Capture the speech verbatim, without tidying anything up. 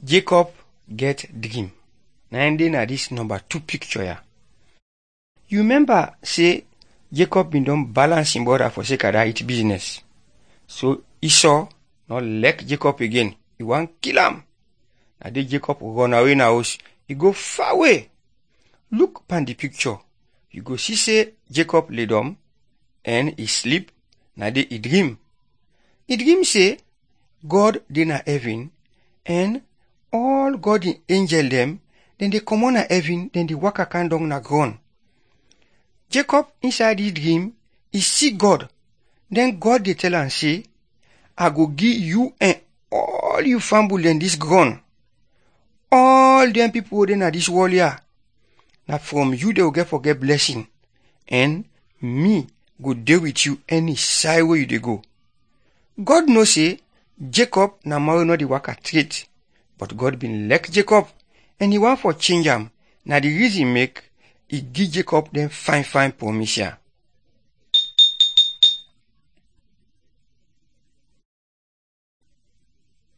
Jacob get dream. Na ending na this number two picture ya. You remember say Jacob bin don balance him brother for sake of that it business. So Esau not like Jacob again. He want kill am. Na dey Jacob run away na house. He go far away. Look upon the picture. You go see say Jacob lay down and he sleep. Na dey he dream. He dream say God dey na heaven and all God the angel them, then they come on na heaven, then they walk a can down na ground. Jacob inside his dream, he see God. Then God they tell am say, I go give you and all you family in this ground. All them people then at this world here. Now from you they will get forget blessing. And me go deal with you any side where you they go. God know say Jacob na marry not the work at straight. But God been like Jacob and he want for change him. Now the reason make he give Jacob them fine fine promise here.